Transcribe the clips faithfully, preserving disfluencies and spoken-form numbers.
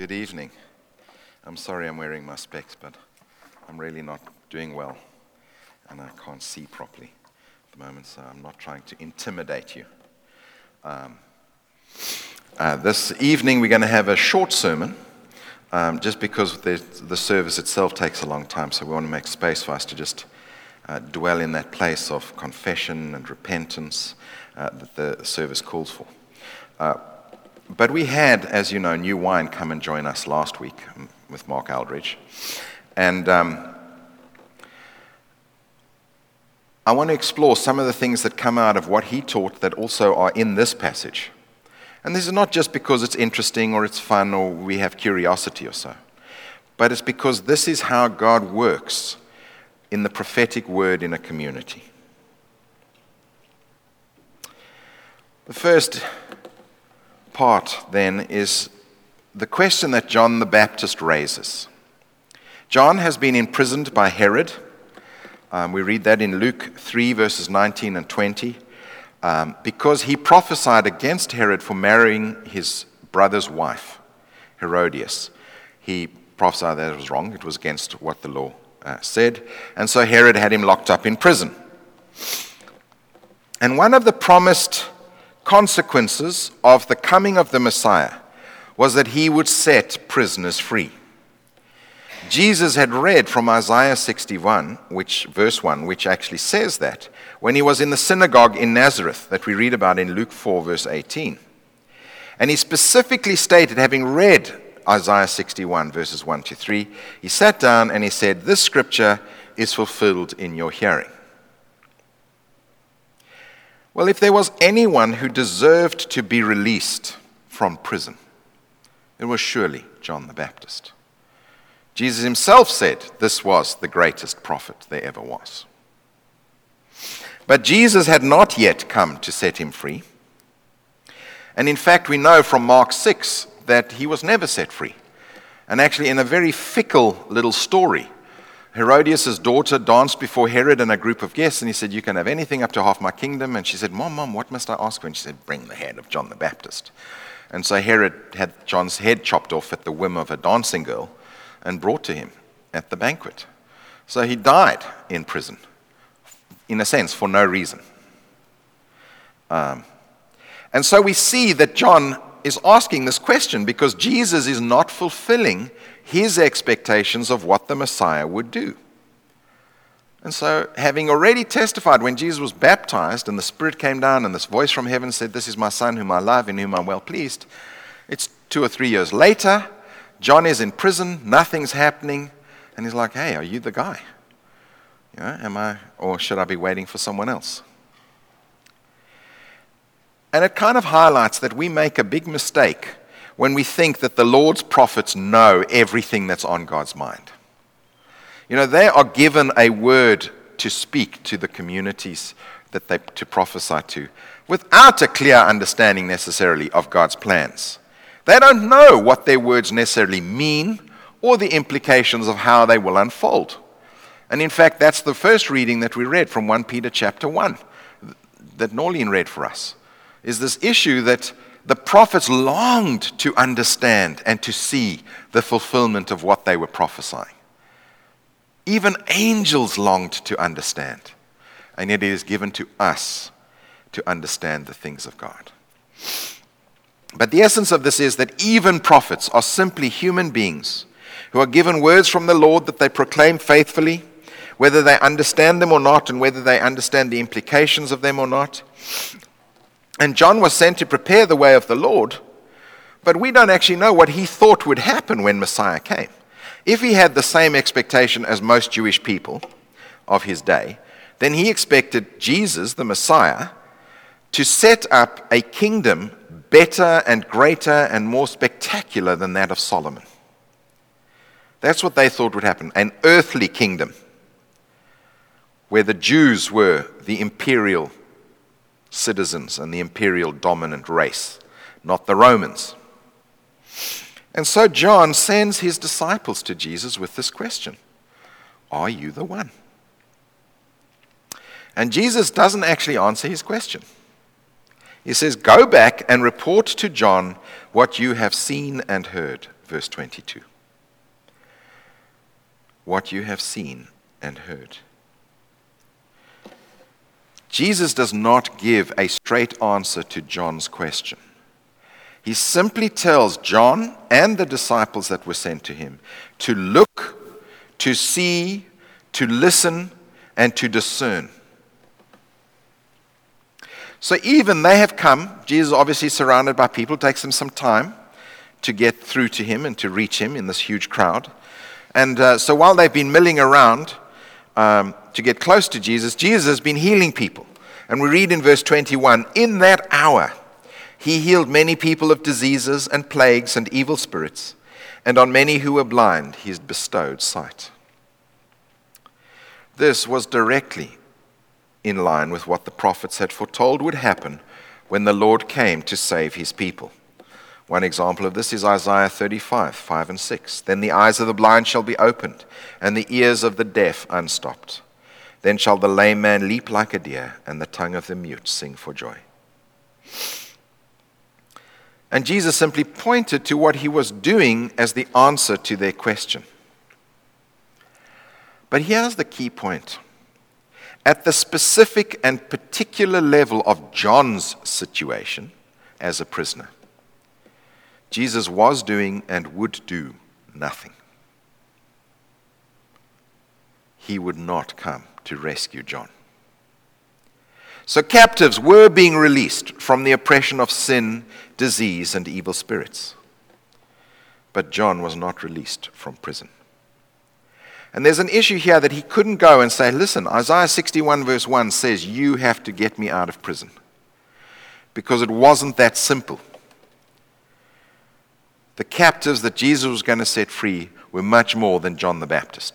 Good evening. I'm sorry I'm wearing my specs, but I'm really not doing well, and I can't see properly at the moment, so I'm not trying to intimidate you. Um, uh, this evening we're going to have a short sermon, um, just because the, the service itself takes a long time, so we want to make space for us to just uh, dwell in that place of confession and repentance uh, that the service calls for. Uh, But we had, as you know, New Wine come and join us last week with Mark Aldridge. And um, I want to explore some of the things that come out of what he taught that also are in this passage. And this is not just because it's interesting or it's fun or we have curiosity or so, but it's because this is how God works in the prophetic word in a community. The first part then is the question that John the Baptist raises. John has been imprisoned by Herod. Um, we read that in Luke three, verses nineteen and twenty, um, because he prophesied against Herod for marrying his brother's wife, Herodias. He prophesied that it was wrong. It was against what the law uh, said. And so Herod had him locked up in prison. And one of the promised consequences of the coming of the Messiah was that he would set prisoners free. Jesus had read from Isaiah sixty-one, which verse one, which actually says that, when he was in the synagogue in Nazareth, that we read about in Luke four, verse eighteen. And he specifically stated, having read Isaiah sixty-one, verses one to three, he sat down and he said, "This scripture is fulfilled in your hearing." Well, if there was anyone who deserved to be released from prison, it was surely John the Baptist. Jesus himself said this was the greatest prophet there ever was. But Jesus had not yet come to set him free. And in fact, we know from Mark six that he was never set free. And actually, in a very fickle little story, Herodias' daughter danced before Herod and a group of guests, and he said, "You can have anything up to half my kingdom." And she said, "Mom, Mom, what must I ask for?" And she said, "Bring the head of John the Baptist." And so Herod had John's head chopped off at the whim of a dancing girl and brought to him at the banquet. So he died in prison, in a sense, for no reason. Um, and so we see that John is asking this question because Jesus is not fulfilling his expectations of what the Messiah would do. And so, having already testified when Jesus was baptized and the Spirit came down and this voice from heaven said, "This is my Son whom I love, in whom I'm well pleased," it's two or three years later, John is in prison, nothing's happening, and he's like, "Hey, are you the guy? You know, am I, or should I be waiting for someone else?" And it kind of highlights that we make a big mistake when we think that the Lord's prophets know everything that's on God's mind. You know, they are given a word to speak to the communities that they to prophesy to without a clear understanding necessarily of God's plans. They don't know what their words necessarily mean or the implications of how they will unfold. And in fact, that's the first reading that we read from First Peter chapter one that Norleen read for us, is this issue that the prophets longed to understand and to see the fulfillment of what they were prophesying. Even angels longed to understand. And yet it is given to us to understand the things of God. But the essence of this is that even prophets are simply human beings who are given words from the Lord that they proclaim faithfully, whether they understand them or not, and whether they understand the implications of them or not. And John was sent to prepare the way of the Lord, but we don't actually know what he thought would happen when Messiah came. If he had the same expectation as most Jewish people of his day, then he expected Jesus, the Messiah, to set up a kingdom better and greater and more spectacular than that of Solomon. That's what they thought would happen, an earthly kingdom where the Jews were the imperial citizens and the imperial dominant race, not the Romans. And so John sends his disciples to Jesus with this question: "Are you the one?" And Jesus doesn't actually answer his question. He says, "Go back and report to John what you have seen and heard." verse twenty-two. What you have seen and heard. Jesus does not give a straight answer to John's question. He simply tells John and the disciples that were sent to him to look, to see, to listen, and to discern. So even they have come, Jesus obviously surrounded by people, it takes them some time to get through to him and to reach him in this huge crowd. And uh, so while they've been milling around um, to get close to Jesus, Jesus has been healing people. And we read in verse twenty-one, in that hour he healed many people of diseases and plagues and evil spirits, and on many who were blind he bestowed sight. This was directly in line with what the prophets had foretold would happen when the Lord came to save his people. One example of this is Isaiah thirty-five, five and six. Then the eyes of the blind shall be opened, and the ears of the deaf unstopped. Then shall the lame man leap like a deer, and the tongue of the mute sing for joy. And Jesus simply pointed to what he was doing as the answer to their question. But here's the key point. At the specific and particular level of John's situation as a prisoner, Jesus was doing and would do nothing. He would not come to rescue John. So captives were being released from the oppression of sin, disease, and evil spirits. But John was not released from prison. And there's an issue here that he couldn't go and say, listen, Isaiah sixty-one verse one says, you have to get me out of prison. Because it wasn't that simple. The captives that Jesus was going to set free were much more than John the Baptist.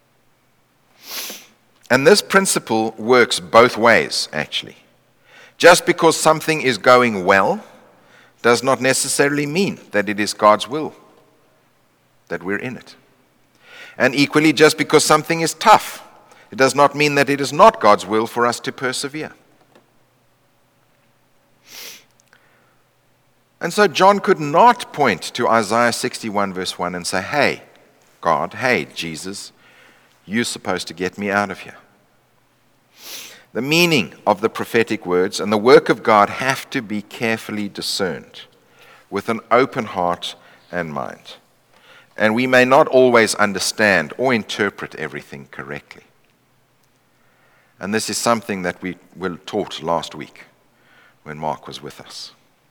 And this principle works both ways, actually. Just because something is going well does not necessarily mean that it is God's will that we're in it. And equally, just because something is tough, it does not mean that it is not God's will for us to persevere. And so John could not point to Isaiah sixty-one verse one and say, hey, God, hey, Jesus, you're supposed to get me out of here. The meaning of the prophetic words and the work of God have to be carefully discerned with an open heart and mind. And we may not always understand or interpret everything correctly. And this is something that we were taught last week when Mark was with us.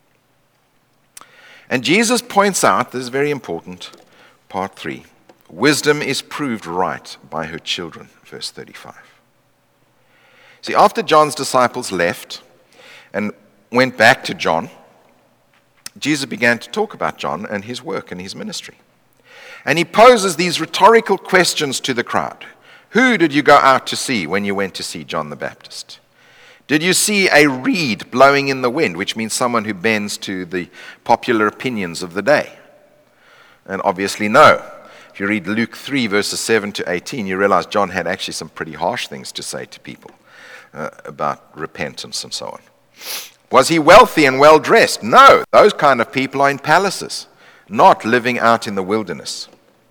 And Jesus points out, this is very important, part three, wisdom is proved right by her children, verse thirty-five. See, after John's disciples left and went back to John, Jesus began to talk about John and his work and his ministry. And he poses these rhetorical questions to the crowd. Who did you go out to see when you went to see John the Baptist? Did you see a reed blowing in the wind, which means someone who bends to the popular opinions of the day? And obviously no. If you read Luke three, verses seven to eighteen, you realize John had actually some pretty harsh things to say to people uh, about repentance and so on. Was he wealthy and well-dressed? No. Those kind of people are in palaces, not living out in the wilderness.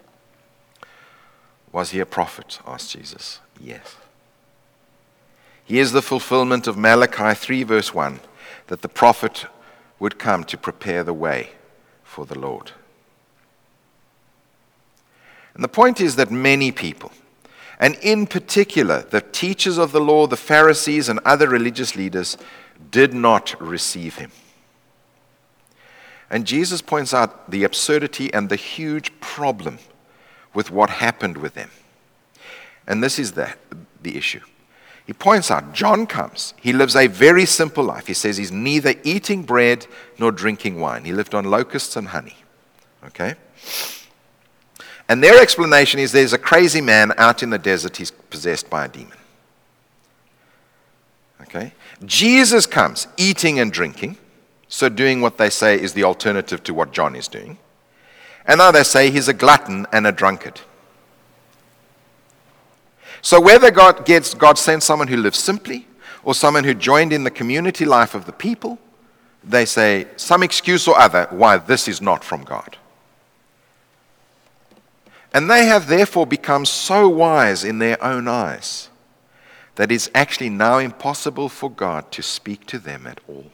Was he a prophet? Asked Jesus. Yes. He is the fulfillment of Malachi three, verse one, that the prophet would come to prepare the way for the Lord. And the point is that many people, and in particular the teachers of the law, the Pharisees and other religious leaders, did not receive him. And Jesus points out the absurdity and the huge problem with what happened with them. And this is the, the issue. He points out, John comes. He lives a very simple life. He says he's neither eating bread nor drinking wine. He lived on locusts and honey. Okay? And their explanation is there's a crazy man out in the desert. He's possessed by a demon. Okay? Jesus comes eating and drinking. So doing what they say is the alternative to what John is doing. And now they say he's a glutton and a drunkard. So whether God gets God sent someone who lives simply or someone who joined in the community life of the people, they say some excuse or other why this is not from God. And they have therefore become so wise in their own eyes that it's actually now impossible for God to speak to them at all.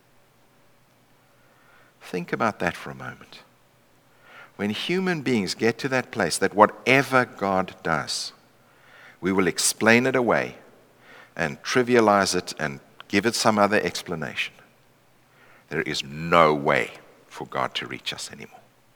Think about that for a moment. When human beings get to that place that whatever God does, we will explain it away and trivialize it and give it some other explanation. There is no way for God to reach us anymore.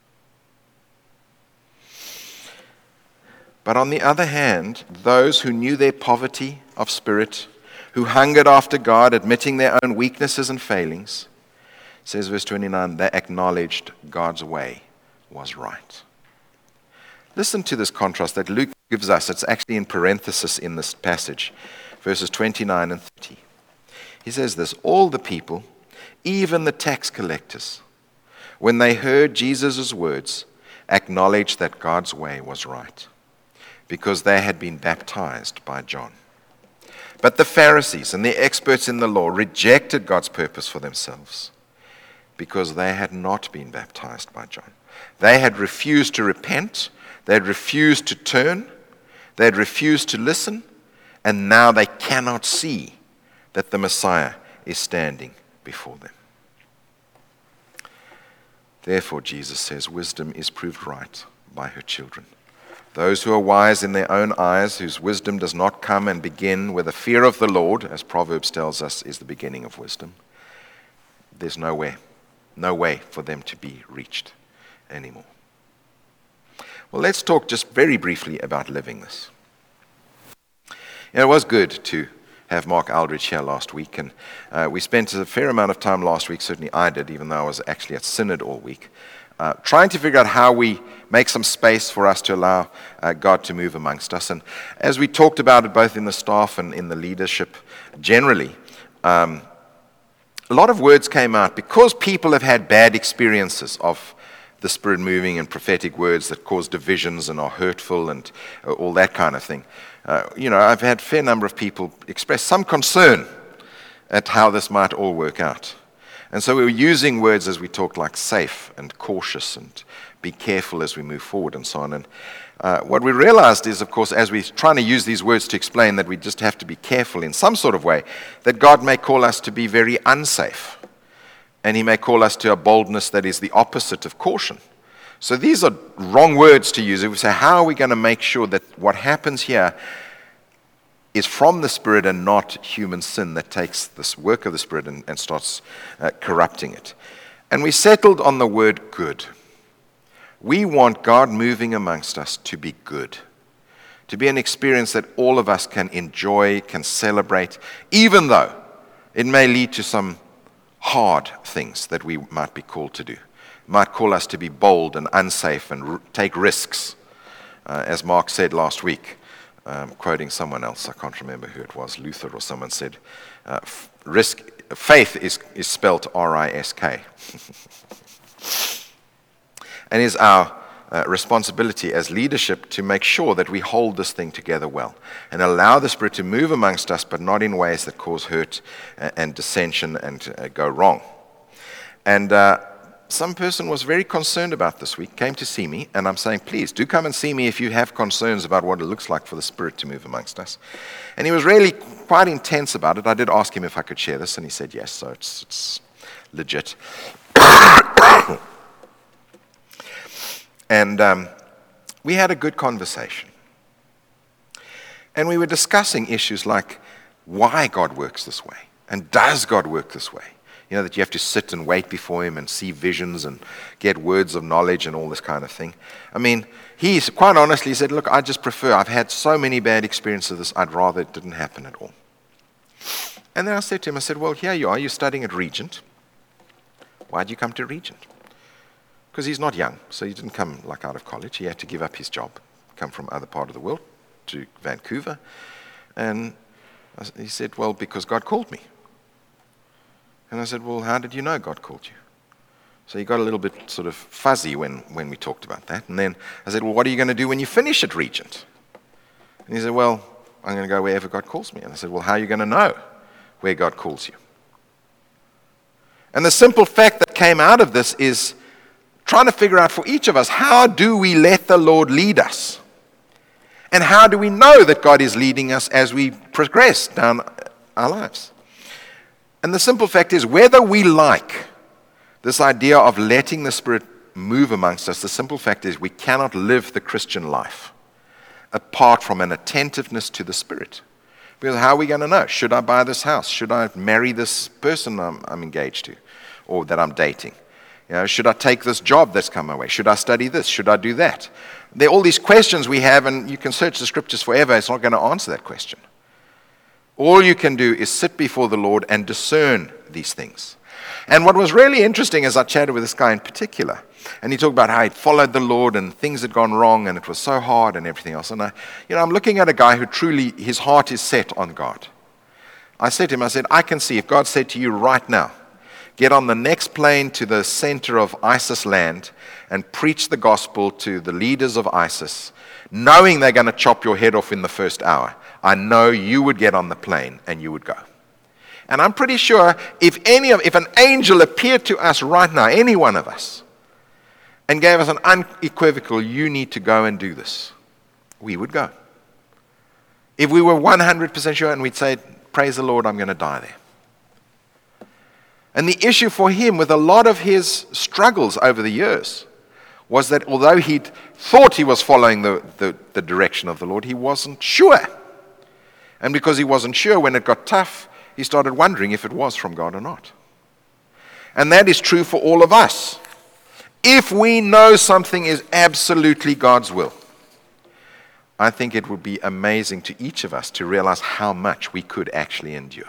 But on the other hand, those who knew their poverty of spirit, who hungered after God, admitting their own weaknesses and failings, says verse twenty-nine, they acknowledged God's way was right. Listen to this contrast that Luke gives us. It's actually in parenthesis in this passage, verses twenty-nine and thirty. He says this, all the people, even the tax collectors, when they heard Jesus' words, acknowledged that God's way was right, because they had been baptized by John. But the Pharisees and the experts in the law rejected God's purpose for themselves, because they had not been baptized by John. They had refused to repent, they had refused to turn, they had refused to listen, and now they cannot see that the Messiah is standing before them. Therefore, Jesus says, wisdom is proved right by her children. Those who are wise in their own eyes, whose wisdom does not come and begin with the fear of the Lord, as Proverbs tells us is the beginning of wisdom, there's no way, no way for them to be reached anymore. Well, let's talk just very briefly about living this. You know, it was good to have Mark Aldridge here last week, and uh, we spent a fair amount of time last week, certainly I did, even though I was actually at Synod all week, uh, trying to figure out how we make some space for us to allow uh, God to move amongst us. And as we talked about it both in the staff and in the leadership generally, um, a lot of words came out because people have had bad experiences of the Spirit moving and prophetic words that cause divisions and are hurtful and uh, all that kind of thing. Uh, you know, I've had a fair number of people express some concern at how this might all work out. And so we were using words as we talked like safe and cautious and be careful as we move forward and so on. And uh, what we realized is, of course, as we're trying to use these words to explain that we just have to be careful in some sort of way, that God may call us to be very unsafe. And he may call us to a boldness that is the opposite of caution. So these are wrong words to use. If we say, how are we going to make sure that what happens here is from the Spirit and not human sin that takes this work of the Spirit and, and starts uh, corrupting it? And we settled on the word good. We want God moving amongst us to be good, to be an experience that all of us can enjoy, can celebrate, even though it may lead to some hard things that we might be called to do. It might call us to be bold and unsafe and r- take risks, uh, as Mark said last week, um, quoting someone else. I can't remember who it was, Luther or someone said, uh, f- risk, faith is, is spelt R I S K. And it's our uh, responsibility as leadership to make sure that we hold this thing together well and allow the Spirit to move amongst us, but not in ways that cause hurt and, and dissension and uh, go wrong. And uh, some person was very concerned about this week, came to see me, and I'm saying, please, do come and see me if you have concerns about what it looks like for the Spirit to move amongst us. And he was really quite intense about it. I did ask him if I could share this, and he said yes, so it's, it's legit. And um, we had a good conversation. And we were discussing issues like why God works this way, and does God work this way? You know, that you have to sit and wait before him and see visions and get words of knowledge and all this kind of thing. I mean, he quite honestly said, look, I just prefer, I've had so many bad experiences of this, I'd rather it didn't happen at all. And then I said to him, I said, well, here you are, you're studying at Regent. Why'd you come to Regent? Because he's not young, so he didn't come like out of college. He had to give up his job, come from other part of the world to Vancouver. And he said, well, because God called me. And I said, well, how did you know God called you? So he got a little bit sort of fuzzy when, when we talked about that. And then I said, well, what are you going to do when you finish at Regent? And he said, well, I'm going to go wherever God calls me. And I said, well, how are you going to know where God calls you? And the simple fact that came out of this is trying to figure out for each of us, how do we let the Lord lead us? And how do we know that God is leading us as we progress down our lives? And the simple fact is, whether we like this idea of letting the Spirit move amongst us, the simple fact is we cannot live the Christian life apart from an attentiveness to the Spirit. Because how are we going to know? Should I buy this house? Should I marry this person I'm, I'm engaged to or that I'm dating? You know, should I take this job that's come my way? Should I study this? Should I do that? There are all these questions we have, and you can search the scriptures forever. It's not going to answer that question. All you can do is sit before the Lord and discern these things. And what was really interesting is I chatted with this guy in particular, and he talked about how he'd followed the Lord and things had gone wrong and it was so hard and everything else. And I, you know, I'm looking at a guy who truly, his heart is set on God. I said to him, I said, I can see if God said to you right now, get on the next plane to the center of ISIS land and preach the gospel to the leaders of ISIS, knowing they're going to chop your head off in the first hour, I know you would get on the plane and you would go. And I'm pretty sure if any of, if an angel appeared to us right now, any one of us, and gave us an unequivocal, you need to go and do this, we would go. If we were one hundred percent sure and we'd say, praise the Lord, I'm going to die there. And the issue for him with a lot of his struggles over the years was that although he thought he was following the, the, the direction of the Lord, he wasn't sure. And because he wasn't sure, when it got tough, he started wondering if it was from God or not. And that is true for all of us. If we know something is absolutely God's will, I think it would be amazing to each of us to realize how much we could actually endure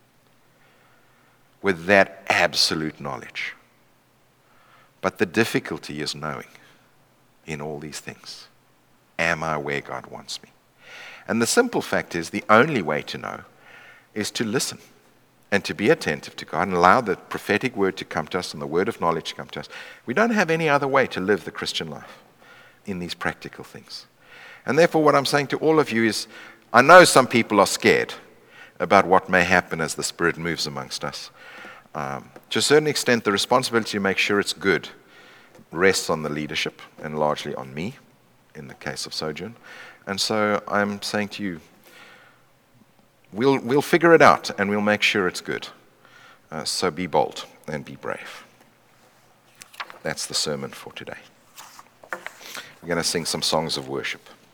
with that absolute knowledge. But the difficulty is knowing in all these things, am I where God wants me? And the simple fact is, the only way to know is to listen and to be attentive to God and allow the prophetic word to come to us and the word of knowledge to come to us. We don't have any other way to live the Christian life in these practical things. And therefore, what I'm saying to all of you is, I know some people are scared about what may happen as the Spirit moves amongst us. Um, to a certain extent, the responsibility to make sure it's good rests on the leadership and largely on me in the case of Sojourn. And so I'm saying to you, we'll, we'll figure it out and we'll make sure it's good. Uh, so be bold and be brave. That's the sermon for today. We're going to sing some songs of worship.